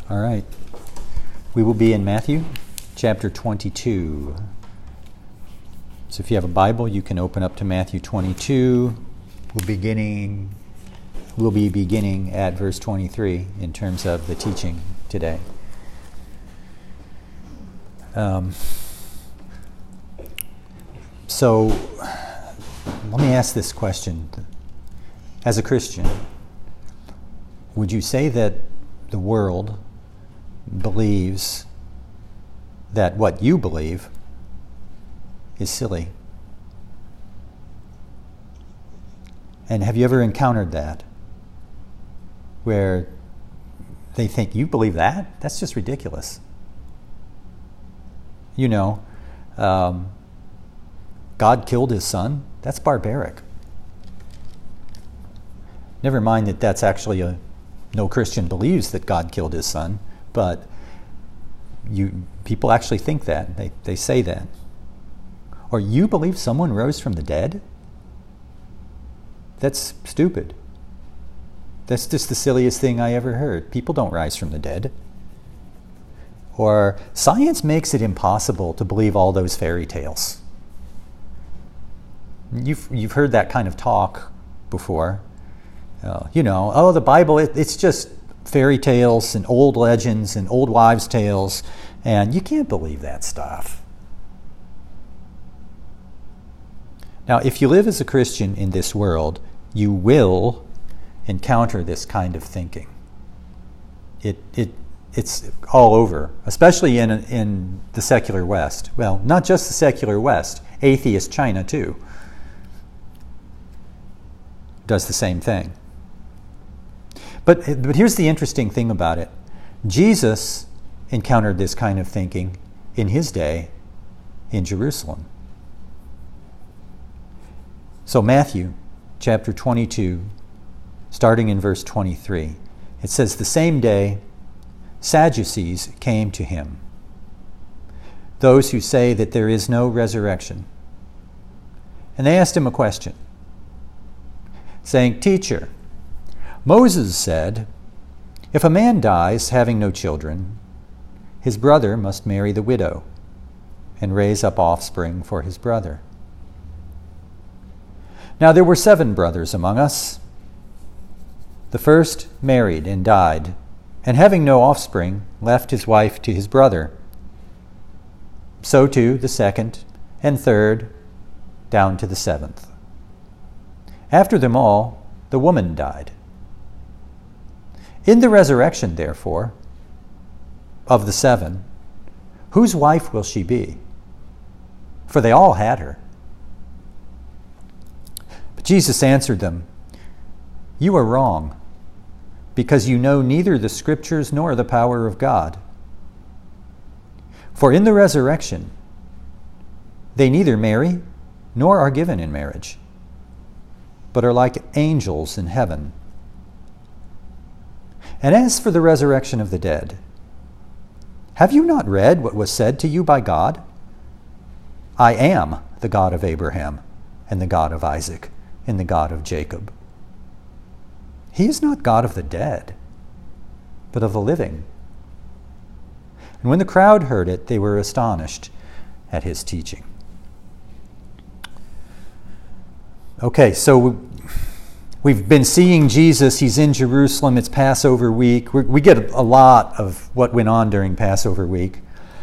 All right. We will be in Matthew chapter 22. So if you have a Bible, you can open up to Matthew 22. We'll be beginning at verse 23 in terms of the teaching today. So let me ask this question. As a Christian, would you say that the world believes that what you believe is silly? And have you ever encountered that? Where they think, you believe that? That's just ridiculous. You know, God killed his son? That's barbaric. Never mind that that's actually no Christian believes that God killed his son, but people actually think that. They say that. Or you believe someone rose from the dead? That's stupid. That's just the silliest thing I ever heard. People don't rise from the dead. Or science makes it impossible to believe all those fairy tales. You've heard that kind of talk before. The Bible, it's just fairy tales and old legends and old wives' tales, and you can't believe that stuff. Now, if you live as a Christian in this world, you will encounter this kind of thinking. It's all over, especially in the secular West. Well, not just the secular West, atheist China too does the same thing. But here's the interesting thing about it. Jesus encountered this kind of thinking in his day in Jerusalem. So Matthew chapter 22, starting in verse 23, it says, "The same day Sadducees came to him, those who say that there is no resurrection. And they asked him a question, saying, 'Teacher, Moses said, if a man dies having no children, his brother must marry the widow and raise up offspring for his brother. Now there were 7 brothers among us. The first married and died, and having no offspring, left his wife to his brother. So too the second and third, down to the 7th. After them all, the woman died. In the resurrection, therefore, of the 7, whose wife will she be? For they all had her.' But Jesus answered them, 'You are wrong, because you know neither the Scriptures nor the power of God. For in the resurrection, they neither marry nor are given in marriage, but are like angels in heaven. And as for the resurrection of the dead, have you not read what was said to you by God? I am the God of Abraham, and the God of Isaac, and the God of Jacob. He is not God of the dead, but of the living.' And when the crowd heard it, they were astonished at his teaching." Okay, so we've been seeing Jesus. He's in Jerusalem. It's Passover week. We get a lot of what went on during Passover week.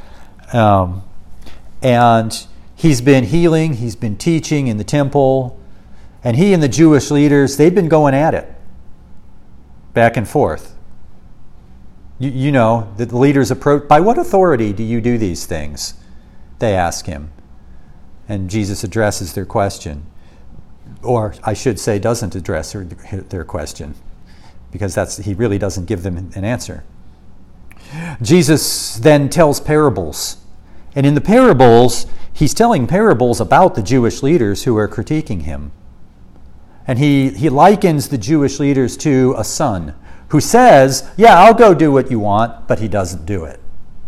And he's been healing. He's been teaching in the temple. And he and the Jewish leaders, they've been going at it, back and forth. You know, the leaders approach, "By what authority do you do these things?" they ask him. And Jesus addresses their question. Or I should say, doesn't address their question, because he really doesn't give them an answer. Jesus then tells parables. And in the parables, he's telling parables about the Jewish leaders who are critiquing him. And he likens the Jewish leaders to a son who says, "Yeah, I'll go do what you want," but he doesn't do it.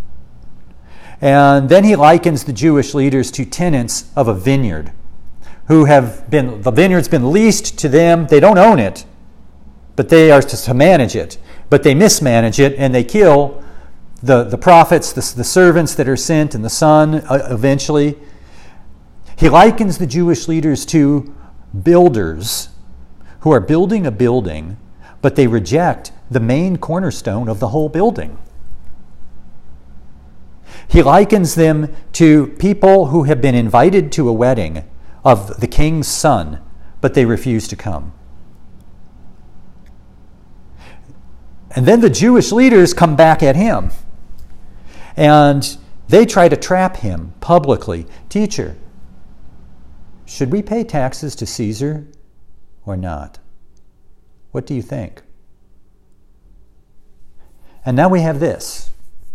And then he likens the Jewish leaders to tenants of a vineyard, the vineyard's been leased to them. They don't own it, but they are to manage it. But they mismanage it, and they kill the prophets, the servants that are sent, and the Son eventually. He likens the Jewish leaders to builders who are building a building, but they reject the main cornerstone of the whole building. He likens them to people who have been invited to a wedding of the king's son, but they refuse to come. And then the Jewish leaders come back at him, and they try to trap him publicly. Teacher, should we pay taxes to Caesar or not? What do you think? And now we have this.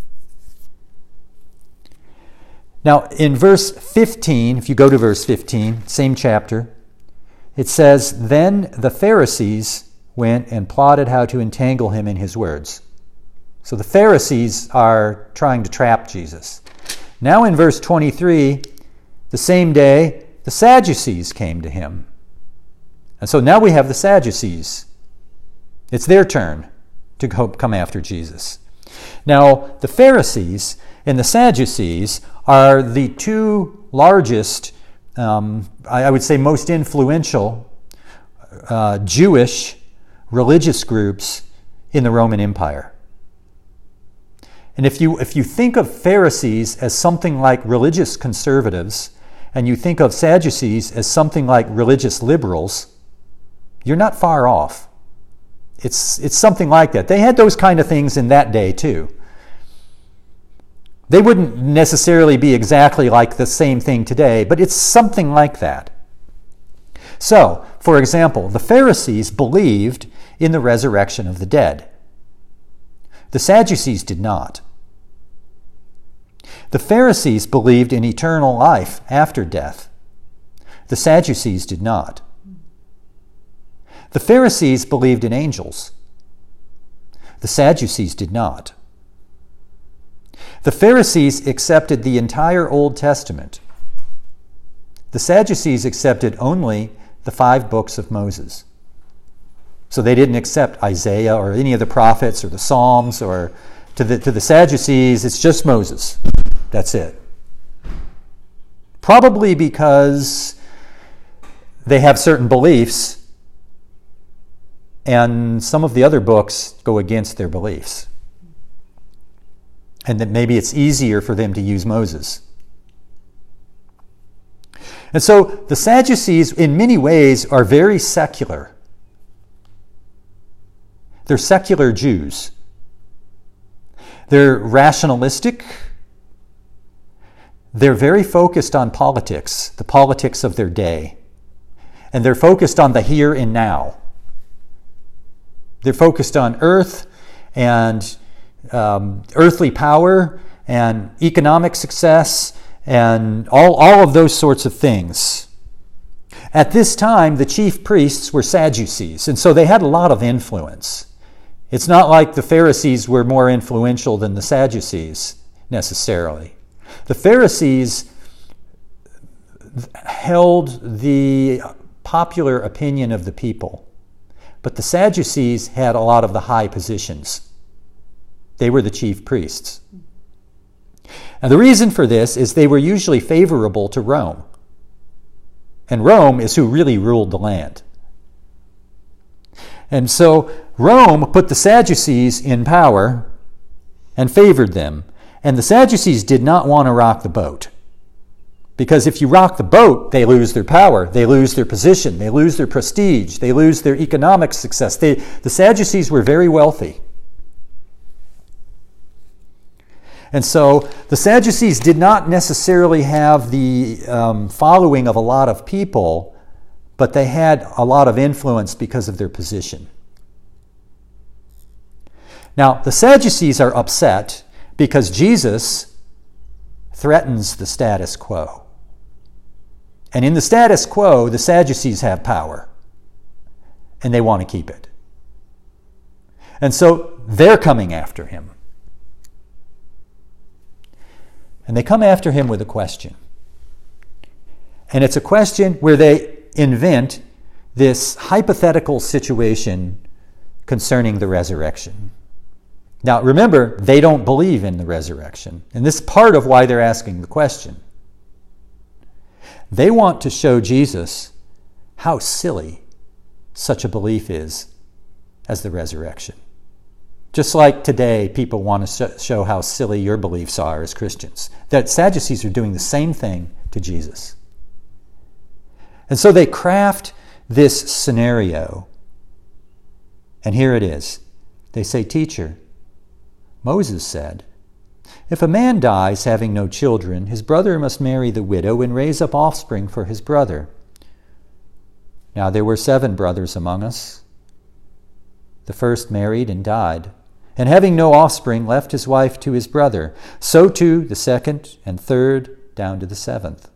Now, in verse 15, if you go to verse 15, same chapter, it says, "Then the Pharisees went and plotted how to entangle him in his words." So the Pharisees are trying to trap Jesus. Now in verse 23, the same day, the Sadducees came to him. And so now we have the Sadducees. It's their turn to come after Jesus. Now, the Pharisees and the Sadducees are the two largest, I would say most influential Jewish religious groups in the Roman Empire. And if you think of Pharisees as something like religious conservatives, and you think of Sadducees as something like religious liberals, you're not far off. It's something like that. They had those kind of things in that day too. They wouldn't necessarily be exactly like the same thing today, but it's something like that. So, for example, the Pharisees believed in the resurrection of the dead. The Sadducees did not. The Pharisees believed in eternal life after death. The Sadducees did not. The Pharisees believed in angels. The Sadducees did not. The Pharisees accepted the entire Old Testament. The Sadducees accepted only the 5 books of Moses. So they didn't accept Isaiah or any of the prophets or the Psalms, or to the Sadducees, it's just Moses. That's it. Probably because they have certain beliefs, and some of the other books go against their beliefs. And that maybe it's easier for them to use Moses. And so the Sadducees, in many ways, are very secular. They're secular Jews. They're rationalistic. They're very focused on politics, the politics of their day. And they're focused on the here and now. They're focused on earth and earthly power and economic success and all of those sorts of things. At this time, the chief priests were Sadducees, and so they had a lot of influence. It's not like the Pharisees were more influential than the Sadducees, necessarily. The Pharisees held the popular opinion of the people, but the Sadducees had a lot of the high positions. They were the chief priests. And the reason for this is they were usually favorable to Rome. And Rome is who really ruled the land. And so Rome put the Sadducees in power and favored them. And the Sadducees did not want to rock the boat. Because if you rock the boat, they lose their power, they lose their position, they lose their prestige, they lose their economic success. The Sadducees were very wealthy. And so the Sadducees did not necessarily have the following of a lot of people, but they had a lot of influence because of their position. Now, the Sadducees are upset because Jesus threatens the status quo. And in the status quo, the Sadducees have power, and they want to keep it. And so they're coming after him. And they come after him with a question. And it's a question where they invent this hypothetical situation concerning the resurrection. Now, remember, they don't believe in the resurrection. And this is part of why they're asking the question. They want to show Jesus how silly such a belief is as the resurrection. Just like today, people want to show how silly your beliefs are as Christians. That Sadducees are doing the same thing to Jesus. And so they craft this scenario. And here it is. They say, "Teacher, Moses said, if a man dies having no children, his brother must marry the widow and raise up offspring for his brother. Now there were 7 brothers among us. The first married and died, and having no offspring left his wife to his brother. So too the second and third down to the 7th.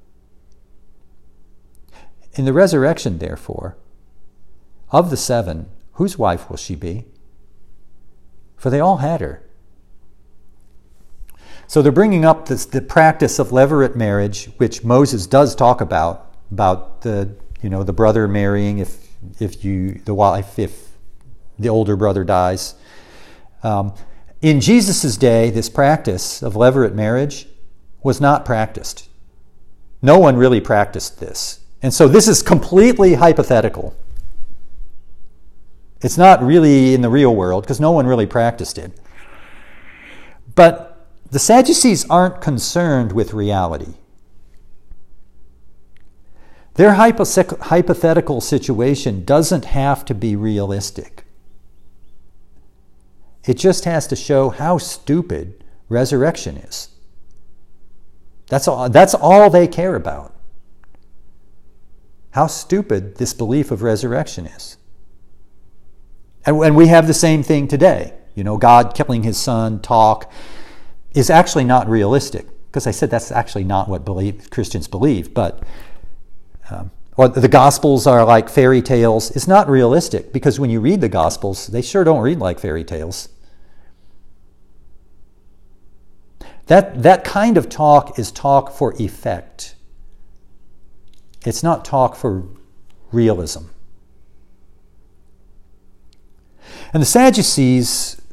In the resurrection, therefore, of the 7, whose wife will she be? For they all had her." So they're bringing up the practice of levirate marriage, which Moses does talk about the brother marrying if the older brother dies. In Jesus' day, this practice of levirate marriage was not practiced. No one really practiced this. And so this is completely hypothetical. It's not really in the real world because no one really practiced it. But the Sadducees aren't concerned with reality. Their hypothetical situation doesn't have to be realistic. It just has to show how stupid resurrection is. That's all they care about. How stupid this belief of resurrection is. And we have the same thing today. God killing his son, talk, is actually not realistic. Because I said that's actually not what Christians believe. But or the Gospels are like fairy tales. It's not realistic because when you read the Gospels, they sure don't read like fairy tales. That kind of talk is talk for effect. It's not talk for realism. And the Sadducees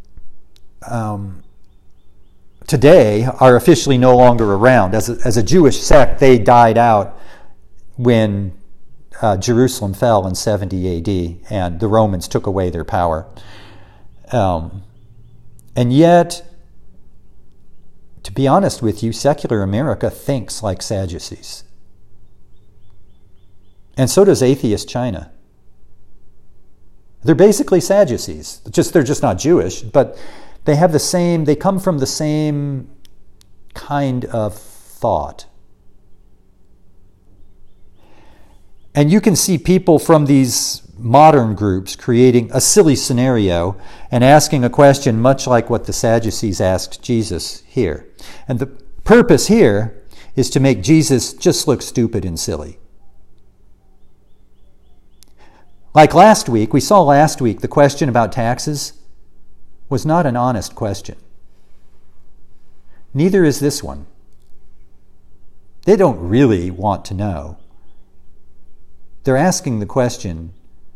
today are officially no longer around. As a Jewish sect, they died out when Jerusalem fell in 70 AD and the Romans took away their power. And yet, to be honest with you, secular America thinks like Sadducees. And so does atheist China. They're basically Sadducees. They're just not Jewish, but they come from the same kind of thought. And you can see people from these modern groups creating a silly scenario and asking a question much like what the Sadducees asked Jesus here. And the purpose here is to make Jesus just look stupid and silly. Like we saw last week, the question about taxes was not an honest question. Neither is this one. They don't really want to know. They're asking the question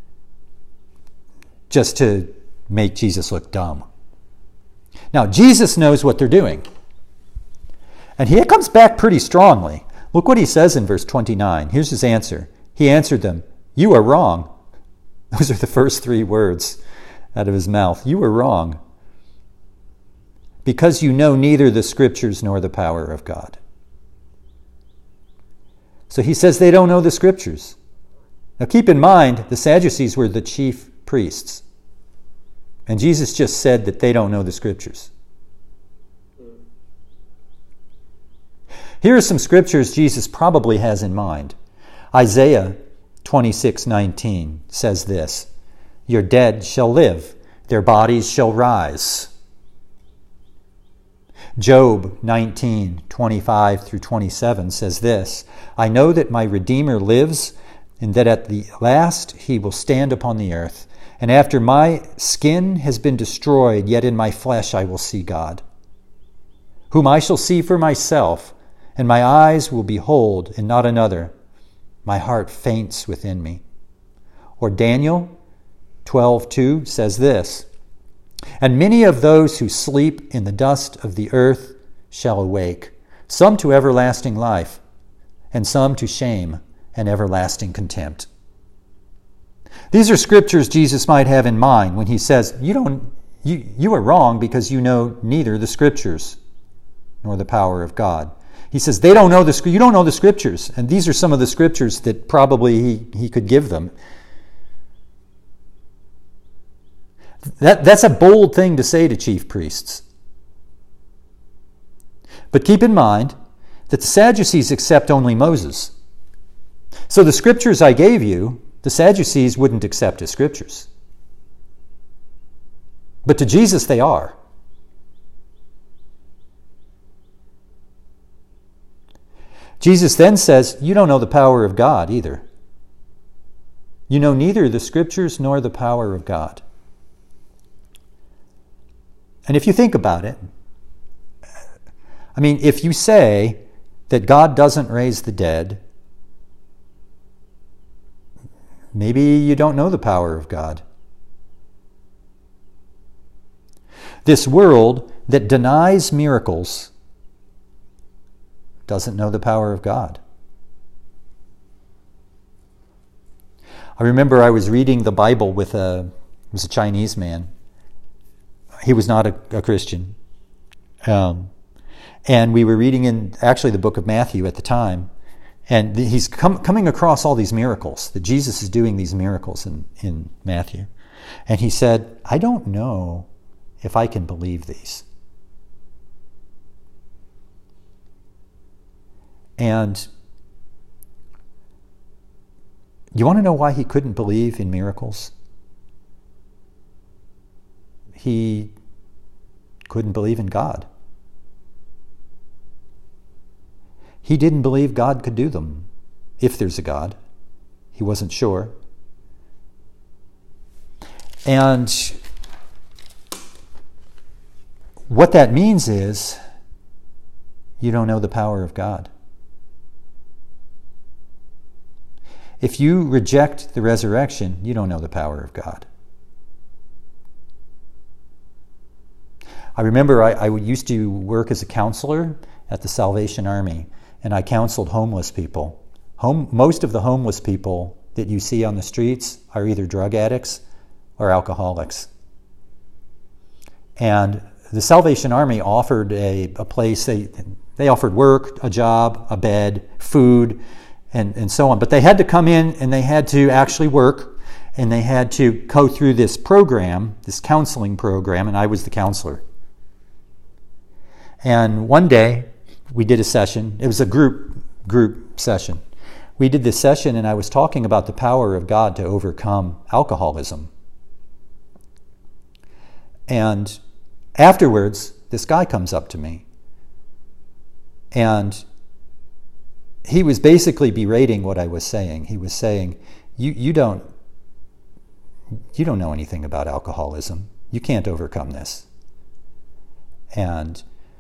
just to make Jesus look dumb. Now, Jesus knows what they're doing. And he comes back pretty strongly. Look what he says in verse 29. Here's his answer. He answered them, "You are wrong." Those are the first 3 words out of his mouth. You are wrong, because you know neither the Scriptures nor the power of God. So he says they don't know the Scriptures. Now keep in mind, the Sadducees were the chief priests. And Jesus just said that they don't know the Scriptures. Here are some scriptures Jesus probably has in mind. Isaiah 26:19 says this, "Your dead shall live, their bodies shall rise." Job 19:25 through 27 says this, "I know that my Redeemer lives, and that at the last he will stand upon the earth. And after my skin has been destroyed, yet in my flesh I will see God, whom I shall see for myself, and my eyes will behold, and not another. My heart faints within me." Or Daniel 12:2 says this, And many of those who sleep in the dust of the earth shall awake, some to everlasting life, and some to shame and everlasting contempt. These are scriptures Jesus might have in mind when he says, you are wrong because you know neither the scriptures nor the power of God. He says, you don't know the scriptures. And these are some of the scriptures that probably he could give them. That's a bold thing to say to chief priests. But keep in mind that the Sadducees accept only Moses. So the scriptures I gave you, the Sadducees wouldn't accept as scriptures. But to Jesus they are. Jesus then says, you don't know the power of God either. You know neither the scriptures nor the power of God. And if you think about it, if you say that God doesn't raise the dead, maybe you don't know the power of God. This world that denies miracles doesn't know the power of God. I remember I was reading the Bible with a Chinese man. He was not a Christian. And we were reading in actually the book of Matthew at the time. And he's coming across all these miracles, that Jesus is doing these miracles in Matthew. And he said, I don't know if I can believe these. And you want to know why he couldn't believe in miracles? He couldn't believe in God. He didn't believe God could do them, if there's a God. He wasn't sure. And what that means is you don't know the power of God. If you reject the resurrection, you don't know the power of God. I remember I used to work as a counselor at the Salvation Army, and I counseled homeless people. Most of the homeless people that you see on the streets are either drug addicts or alcoholics. And the Salvation Army offered a place. They offered work, a job, a bed, food, and so on. But they had to come in and they had to actually work, and they had to go through this program, this counseling program, and I was the counselor. And one day we did a session. It was a group session. We did this session, and I was talking about the power of God to overcome alcoholism. And afterwards, this guy comes up to me, and he was basically berating what I was saying. He was saying, you don't know anything about alcoholism. You can't overcome this. And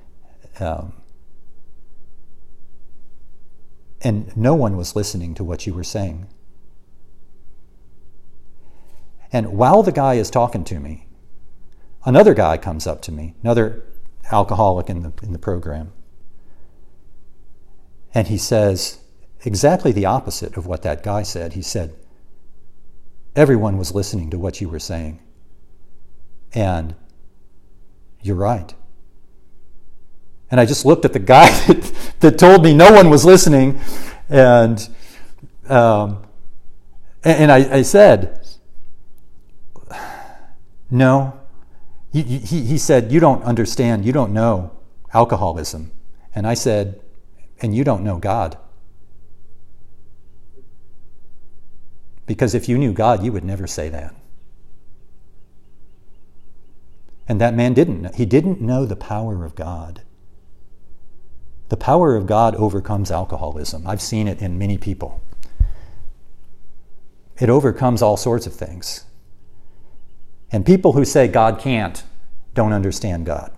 no one was listening to what you were saying. And while the guy is talking to me, another guy comes up to me, another alcoholic in the program. And he says exactly the opposite of what that guy said. He said, everyone was listening to what you were saying. And you're right. And I just looked at the guy that told me no one was listening, and I said, no. He said, you don't understand, you don't know alcoholism. And I said, and you don't know God. Because if you knew God, you would never say that. And that man didn't. He didn't know the power of God. The power of God overcomes alcoholism. I've seen it in many people. It overcomes all sorts of things. And people who say God can't don't understand God.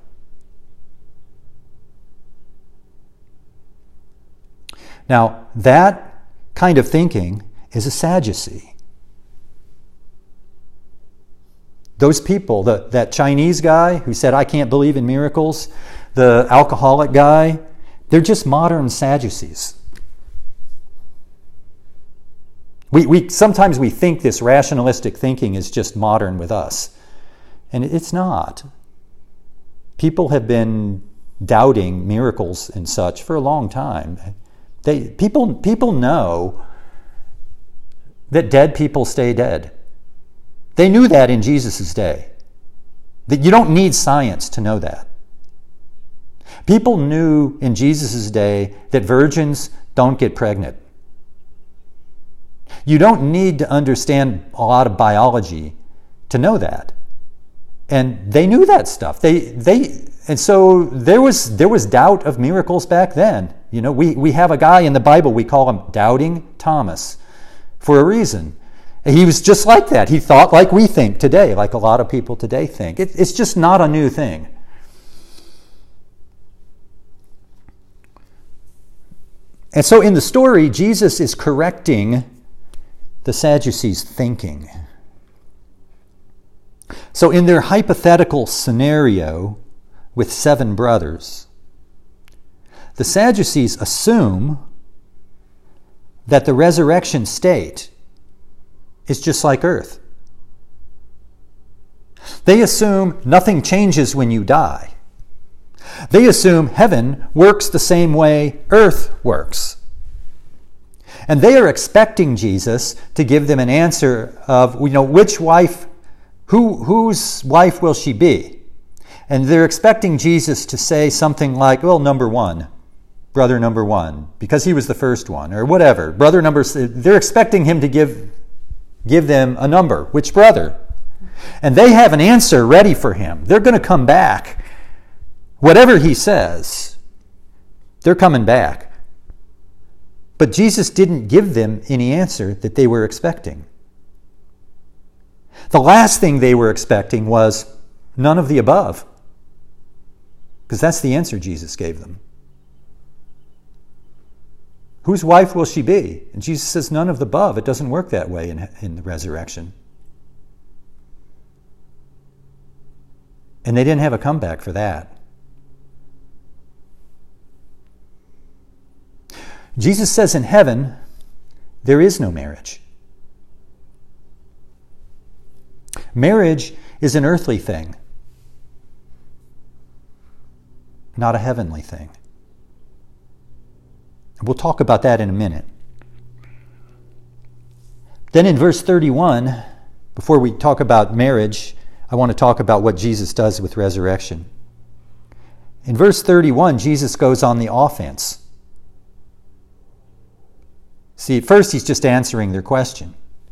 Now, that kind of thinking is a Sadducee. Those people, that Chinese guy who said, I can't believe in miracles, the alcoholic guy, they're just modern Sadducees. Sometimes we think this rationalistic thinking is just modern with us. And it's not. People have been doubting miracles and such for a long time. People know that dead people stay dead. They knew that in Jesus' day. That you don't need science to know that. People knew in Jesus' day that virgins don't get pregnant. You don't need to understand a lot of biology to know that. And they knew that stuff. And so there was doubt of miracles back then. You know, we have a guy in the Bible, we call him Doubting Thomas, for a reason. He was just like that. He thought like we think today, like a lot of people today think. It's just not a new thing. And so in the story, Jesus is correcting the Sadducees' thinking. So in their hypothetical scenario with 7 brothers, the Sadducees assume that the resurrection state is just like earth. They assume nothing changes when you die. They assume heaven works the same way earth works. And they are expecting Jesus to give them an answer of, which wife, whose wife will she be? And they're expecting Jesus to say something like, well, brother number one, because he was the first one, or whatever. They're expecting him to give them a number. Which brother? And they have an answer ready for him. They're going to come back. Whatever he says, they're coming back. But Jesus didn't give them any answer that they were expecting. The last thing they were expecting was none of the above. Because that's the answer Jesus gave them. Whose wife will she be? And Jesus says none of the above. It doesn't work that way in the resurrection. And they didn't have a comeback for that. Jesus says in heaven, there is no marriage. Marriage is an earthly thing, not a heavenly thing. We'll talk about that in a minute. Then in verse 31, before we talk about marriage, I want to talk about what Jesus does with resurrection. In verse 31, Jesus goes on the offense. See, at first he's just answering their question.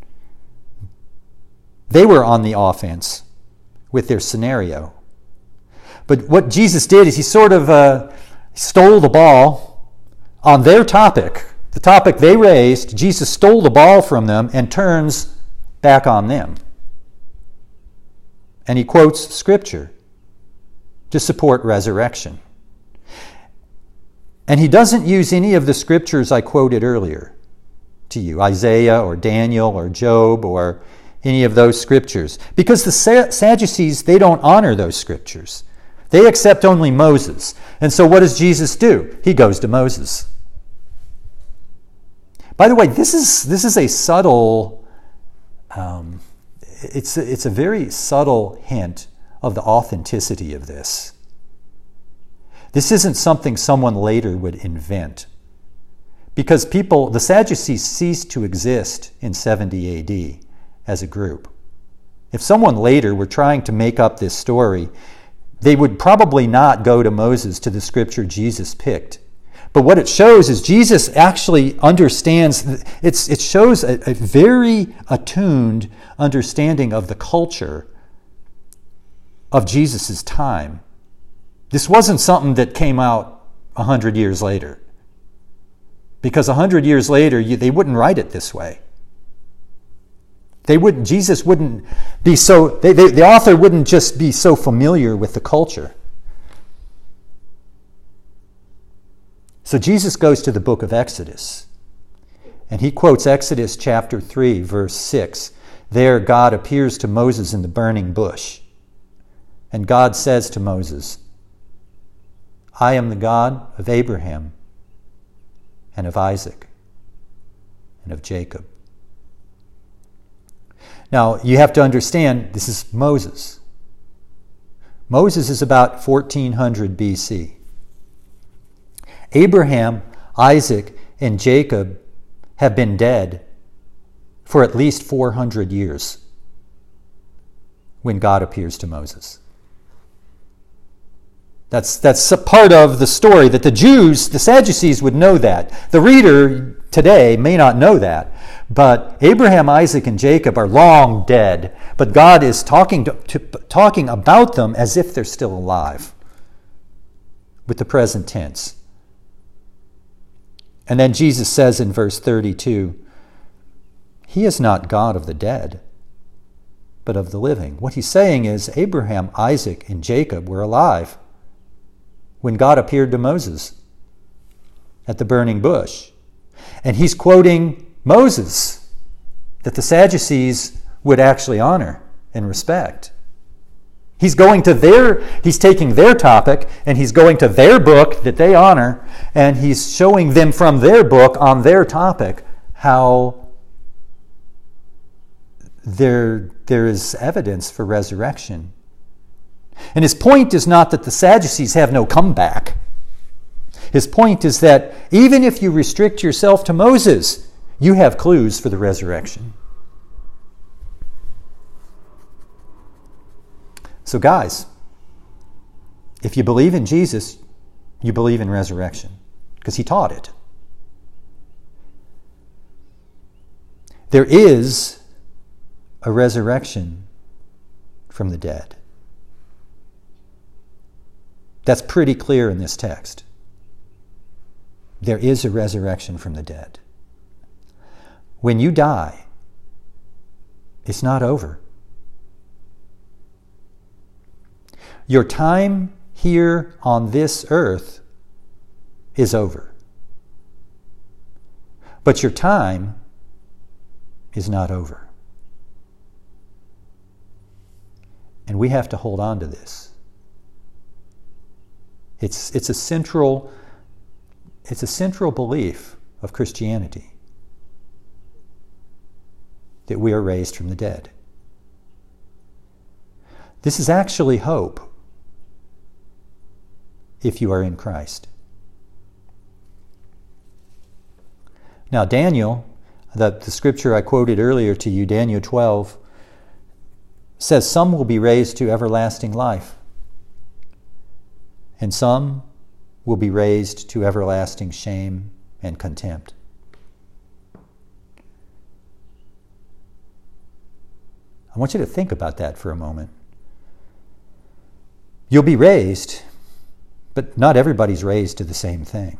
They were on the offense with their scenario. But what Jesus did is he sort of stole the ball on their topic. The topic they raised, Jesus stole the ball from them and turns back on them. And he quotes Scripture to support resurrection. And he doesn't use any of the Scriptures I quoted earlier to you, Isaiah or Daniel or Job or any of those Scriptures. Because the Sadducees, they don't honor those Scriptures. They accept only Moses. And so what does Jesus do? He goes to Moses. By the way, this is a subtle, it's a very subtle hint of the authenticity of this. This isn't something someone later would invent. Because the Sadducees ceased to exist in 70 AD as a group. If someone later were trying to make up this story, they would probably not go to Moses, to the Scripture Jesus picked. But what it shows is Jesus actually understands, it shows a very attuned understanding of the culture of Jesus' time. This wasn't something that came out 100 years later. Because 100 years later, they wouldn't write it this way. Jesus wouldn't be so, the author wouldn't just be so familiar with the culture. So Jesus goes to the book of Exodus. And he quotes Exodus chapter 3, verse 6. There, God appears to Moses in the burning bush. And God says to Moses, I am the God of Abraham and of Isaac and of Jacob. Now, you have to understand, this is Moses. Moses is about 1400 BC. Abraham, Isaac, and Jacob have been dead for at least 400 years when God appears to Moses. That's a part of the story that the Jews, the Sadducees, would know that. The reader today may not know that. But Abraham, Isaac, and Jacob are long dead. But God is talking about them as if they're still alive, with the present tense. And then Jesus says in verse 32, He is not God of the dead, but of the living. What he's saying is Abraham, Isaac, and Jacob were alive when God appeared to Moses at the burning bush. And he's quoting Moses, that the Sadducees would actually honor and respect. He's taking their topic and he's going to their book that they honor, and he's showing them from their book on their topic how there is evidence for resurrection. And his point is not that the Sadducees have no comeback. His point is that even if you restrict yourself to Moses, you have clues for the resurrection. So guys, if you believe in Jesus, you believe in resurrection, because he taught it. There is a resurrection from the dead. That's pretty clear in this text. There is a resurrection from the dead. When you die, it's not over. Your time here on this earth is over. But your time is not over. And we have to hold on to this. It's a central belief of Christianity that we are raised from the dead. This is actually hope if you are in Christ. Now, Daniel, the scripture I quoted earlier to you, Daniel 12, says some will be raised to everlasting life, and some will be raised to everlasting shame and contempt. I want you to think about that for a moment. You'll be raised, but not everybody's raised to the same thing.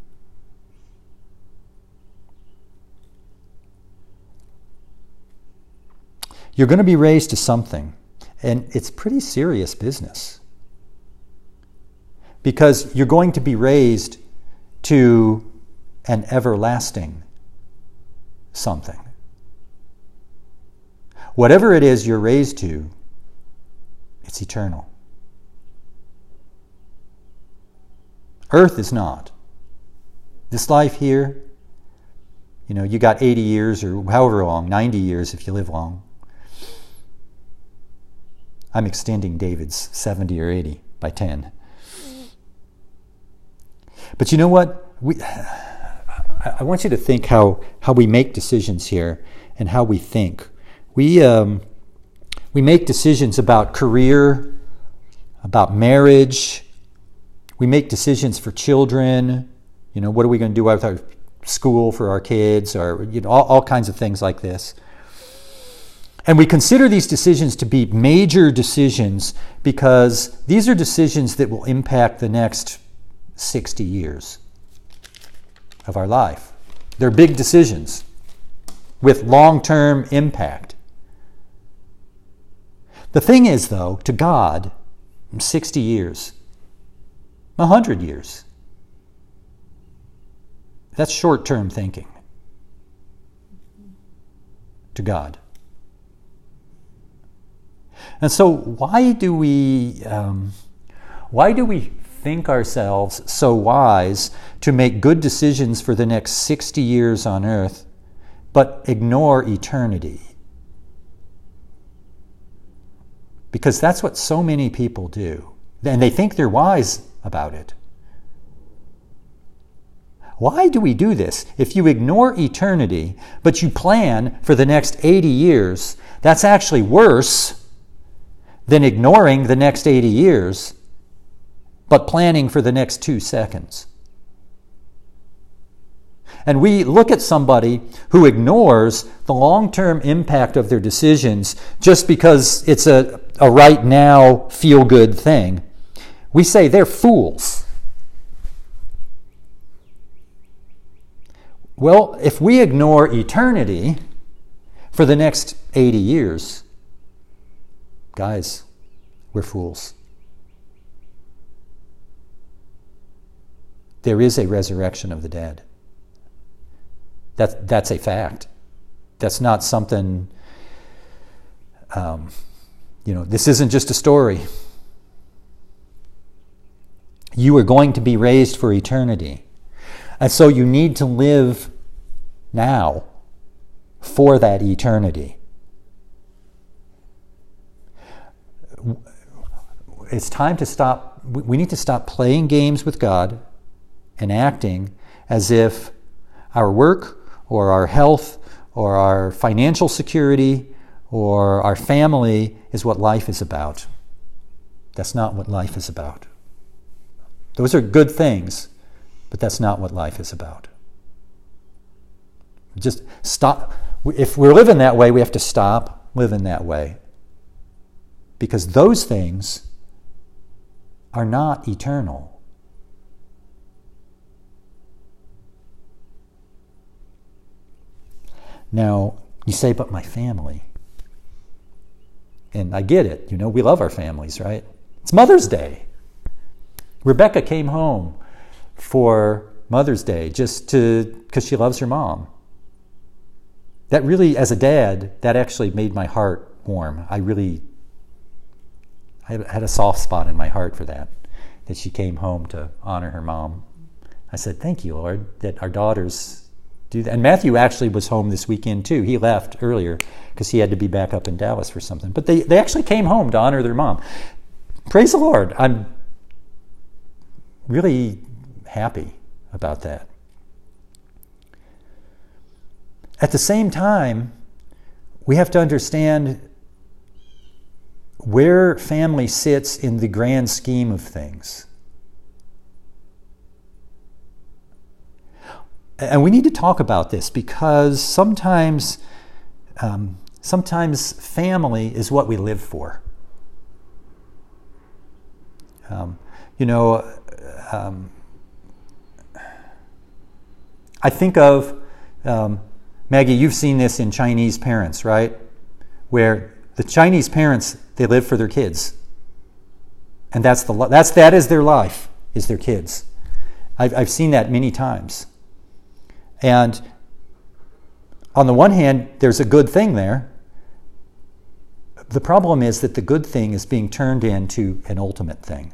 You're going to be raised to something, and it's pretty serious business. Because you're going to be raised to an everlasting something. Whatever it is you're raised to, it's eternal. Earth is not. This life here, you got 80 years or however long, 90 years if you live long. I'm extending David's 70 or 80 by 10. But you know what? I want you to think how we make decisions here and how we think. We make decisions about career, about marriage. We make decisions for children. What are we going to do with our school for our kids, or all kinds of things like this. And we consider these decisions to be major decisions because these are decisions that will impact the next 60 years of our life. They're big decisions with long-term impact. The thing is, though, to God, 60 years, 100 years, that's short-term thinking to God. And so why do we think ourselves so wise to make good decisions for the next 60 years on earth, but ignore eternity? Because that's what so many people do. And they think they're wise about it. Why do we do this? If you ignore eternity, but you plan for the next 80 years, that's actually worse than ignoring the next 80 years, but planning for the next 2 seconds. And we look at somebody who ignores the long-term impact of their decisions just because it's a right now feel-good thing. We say they're fools. Well, if we ignore eternity for the next 80 years, guys, we're fools. There is a resurrection of the dead. That's a fact. That's not something, this isn't just a story. You are going to be raised for eternity. And so you need to live now for that eternity. It's time to stop. We need to stop playing games with God and acting as if our work or our health or our financial security or our family is what life is about. That's not what life is about. Those are good things, but that's not what life is about. Just stop. If we're living that way, we have to stop living that way. Because those things are not eternal. Now, you say, but my family. And I get it. We love our families, right? It's Mother's Day. Rebecca came home for Mother's Day just because she loves her mom. That really, as a dad, that actually made my heart warm. I had a soft spot in my heart for that she came home to honor her mom. I said, thank you, Lord, that our daughters do that. And Matthew actually was home this weekend too. He left earlier because he had to be back up in Dallas for something. But they actually came home to honor their mom. Praise the Lord. I'm really happy about that. At the same time, we have to understand where family sits in the grand scheme of things. And we need to talk about this because sometimes family is what we live for. I think of, Maggie, you've seen this in Chinese parents, right? Where the Chinese parents, they live for their kids. And that is their life, is their kids. I've seen that many times. And on the one hand, there's a good thing there. The problem is that the good thing is being turned into an ultimate thing.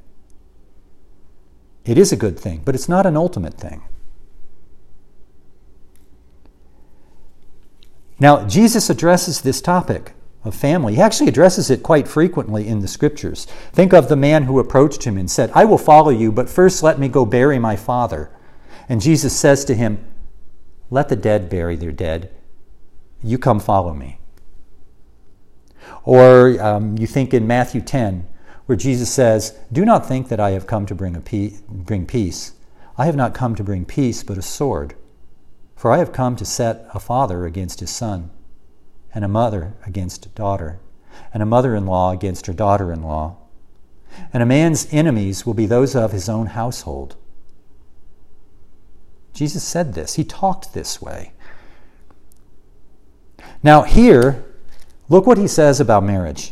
It is a good thing, but it's not an ultimate thing. Now, Jesus addresses this topic of family. He actually addresses it quite frequently in the scriptures. Think of the man who approached him and said, I will follow you, but first let me go bury my father. And Jesus says to him, let the dead bury their dead. You come follow me. Or you think in Matthew 10, where Jesus says, do not think that I have come to bring peace. I have not come to bring peace, but a sword. For I have come to set a father against his son, and a mother against daughter, and a mother-in-law against her daughter-in-law. And a man's enemies will be those of his own household. Jesus said this. He talked this way. Now here, look what he says about marriage.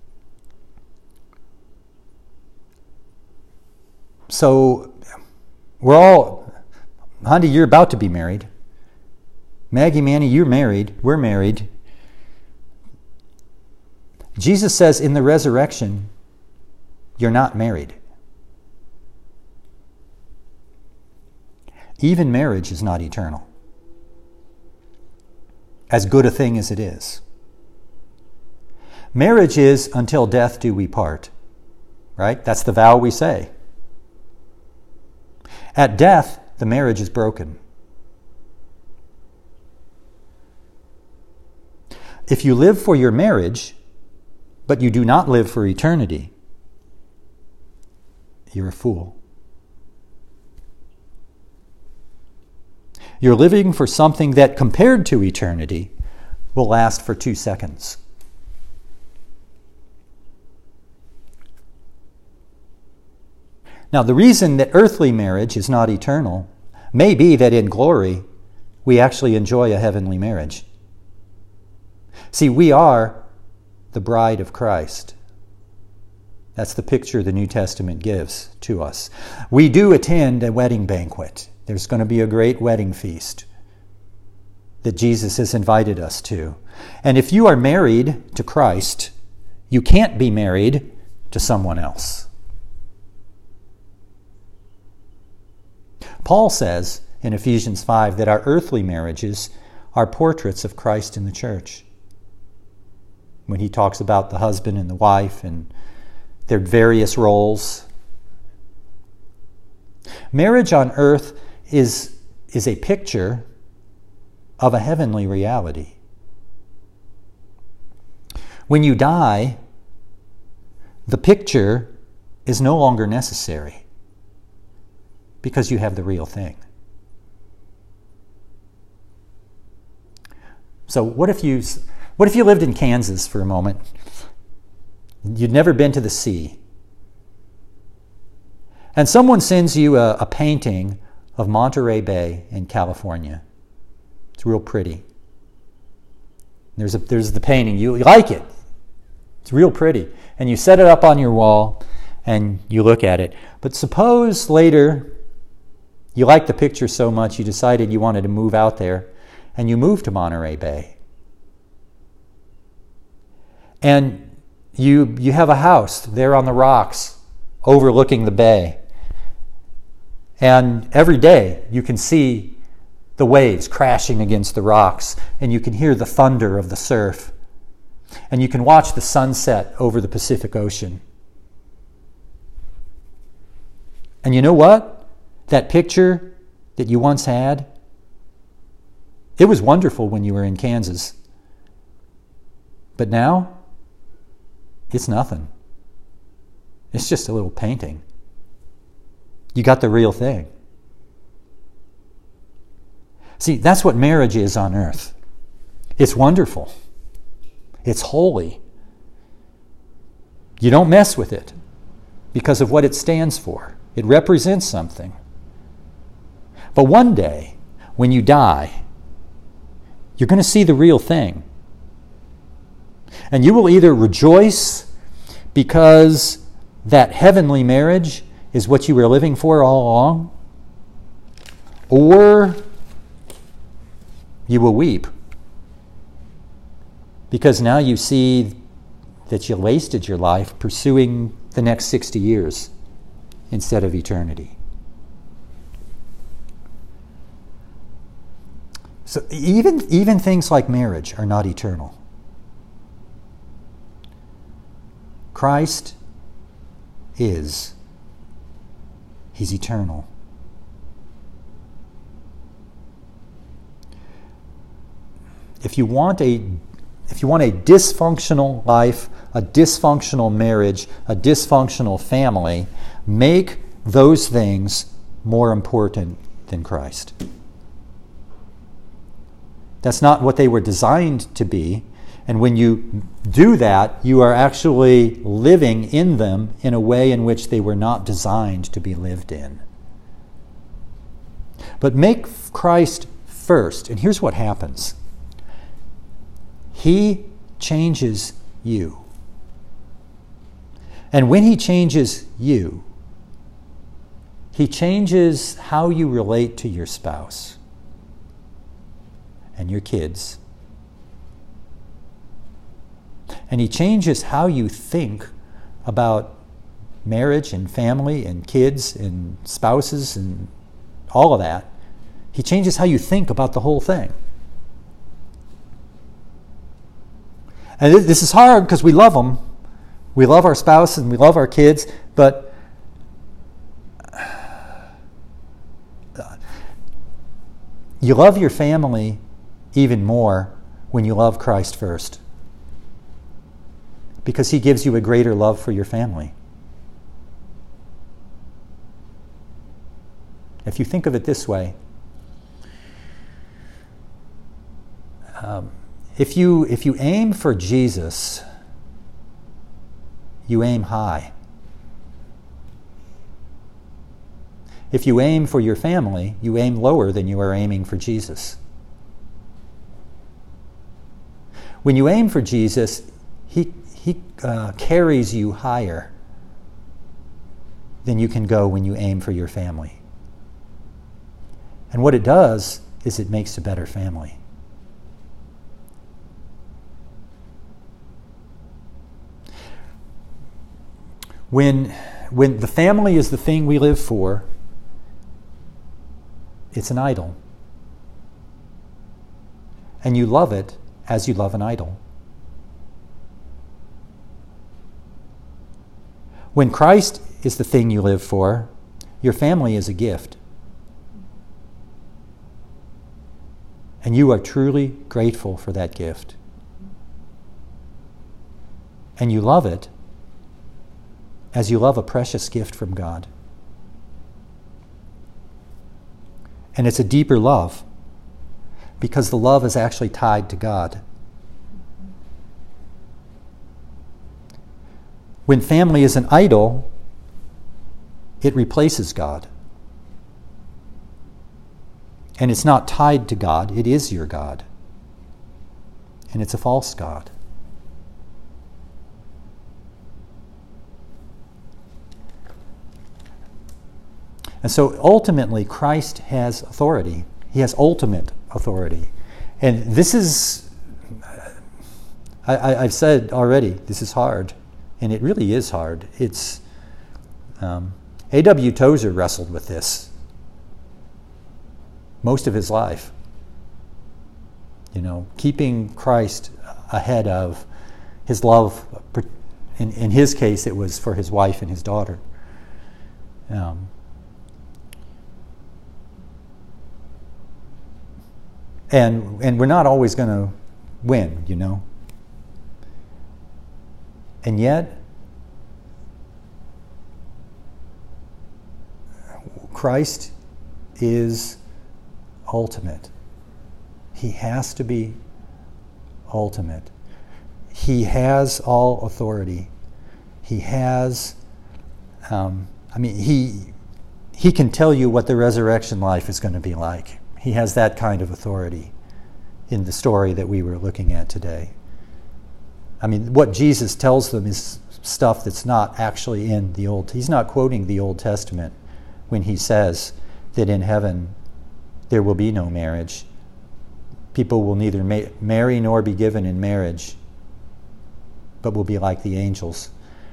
So, Hondi, you're about to be married. Maggie, Manny, you're married. We're married. Jesus says in the resurrection, you're not married. Even marriage is not eternal, as good a thing as it is. Marriage is until death do we part, right? That's the vow we say. At death, the marriage is broken. If you live for your marriage, but you do not live for eternity, you're a fool. You're living for something that, compared to eternity, will last for 2 seconds. Now, the reason that earthly marriage is not eternal may be that in glory we actually enjoy a heavenly marriage. See, we are the bride of Christ. That's the picture the New Testament gives to us. We do attend a wedding banquet. There's going to be a great wedding feast that Jesus has invited us to. And if you are married to Christ, you can't be married to someone else. Paul says in Ephesians 5 that our earthly marriages are portraits of Christ in the church. When he talks about the husband and the wife and their various roles. Marriage on earth is a picture of a heavenly reality. When you die, the picture is no longer necessary because you have the real thing. So what if you lived in Kansas for a moment? You'd never been to the sea. And someone sends you a painting of Monterey Bay in California. It's real pretty. There's the painting. You like it. It's real pretty. And you set it up on your wall and you look at it. But suppose later you liked the picture so much you decided you wanted to move out there and you moved to Monterey Bay. And you have a house there on the rocks overlooking the bay. And every day you can see the waves crashing against the rocks, and you can hear the thunder of the surf. And you can watch the sunset over the Pacific Ocean. And you know what? That picture that you once had, it was wonderful when you were in Kansas. But now, it's nothing. It's just a little painting. You got the real thing. See, that's what marriage is on earth. It's wonderful. It's holy. You don't mess with it because of what it stands for. It represents something. But one day, when you die, you're going to see the real thing. And you will either rejoice because that heavenly marriage is what you were living for all along, or you will weep because now you see that you wasted your life pursuing the next 60 years instead of eternity. So even things like marriage are not eternal. Christ is. He's eternal. If you want a dysfunctional life, a dysfunctional marriage, a dysfunctional family, make those things more important than Christ. That's not what they were designed to be. And when you do that, you are actually living in them in a way in which they were not designed to be lived in. But make Christ first. And here's what happens. He changes you. And when he changes you, he changes how you relate to your spouse and your kids And he changes how you think about marriage and family and kids and spouses and all of that. He changes how you think about the whole thing. And this is hard because we love them. We love our spouse and we love our kids, but you love your family even more when you love Christ first, because he gives you a greater love for your family. If you think of it this way, if you aim for Jesus, you aim high. If you aim for your family, you aim lower than you are aiming for Jesus. When you aim for Jesus, he carries you higher than you can go when you aim for your family. And what it does is it makes a better family. When the family is the thing we live for, it's an idol. And you love it as you love an idol. When Christ is the thing you live for, your family is a gift. And you are truly grateful for that gift. And you love it as you love a precious gift from God. And it's a deeper love because the love is actually tied to God. When family is an idol, it replaces God. And it's not tied to God, it is your God. And it's a false God. And so ultimately, Christ has authority. He has ultimate authority. And this is, I've said already, this is hard. And it really is hard. It's, A.W. Tozer wrestled with this most of his life. You know, keeping Christ ahead of his love. In his case, it was for his wife and his daughter. And we're not always going to win, you know. And yet, Christ is ultimate. He has to be ultimate. He has all authority. He has, he can tell you what the resurrection life is going to be like. He has that kind of authority in the story that we were looking at today. I mean, what Jesus tells them is stuff that's not actually in the Old. He's not quoting the Old Testament when he says that in heaven there will be no marriage. People will neither marry nor be given in marriage, but will be like the angels.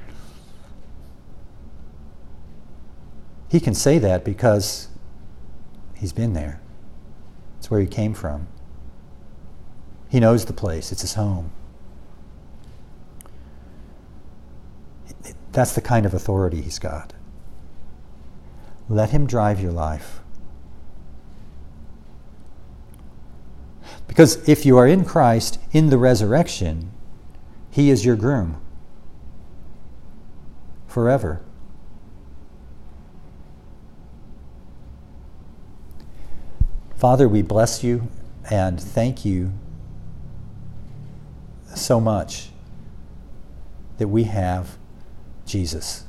He can say that because he's been there. It's where he came from. He knows the place. It's his home. That's the kind of authority he's got. Let him drive your life. Because if you are in Christ, in the resurrection, he is your groom forever. Father, we bless you and thank you so much that we have Jesus.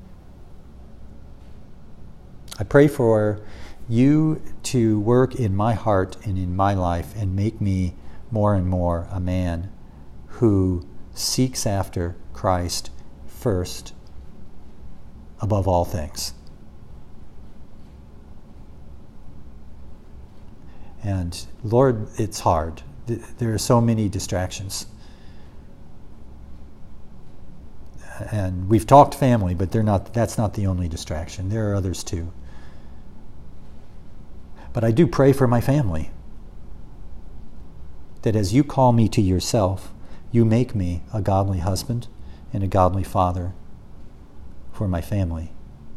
I pray for you to work in my heart and in my life and make me more and more a man who seeks after Christ first above all things. And Lord, it's hard. There are so many distractions. And we've talked family, but that's not the only distraction. There are others too. But I do pray for my family, that as you call me to yourself, you make me a godly husband and a godly father for my family.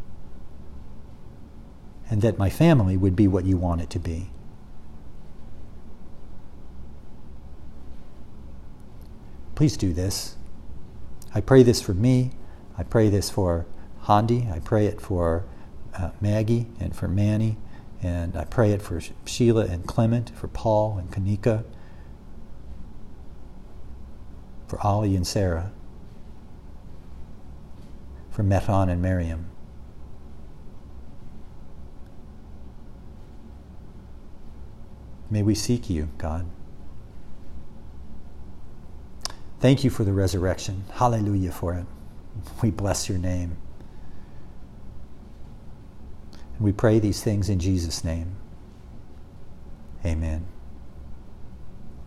And that my family would be what you want it to be. Please do this. I pray this for me. I pray this for Handi. I pray it for Maggie and for Manny. And I pray it for Sheila and Clement, for Paul and Kanika, for Ollie and Sarah, for Meton and Miriam. May we seek you, God. Thank you for the resurrection. Hallelujah for it. We bless your name. And we pray these things in Jesus' name. Amen.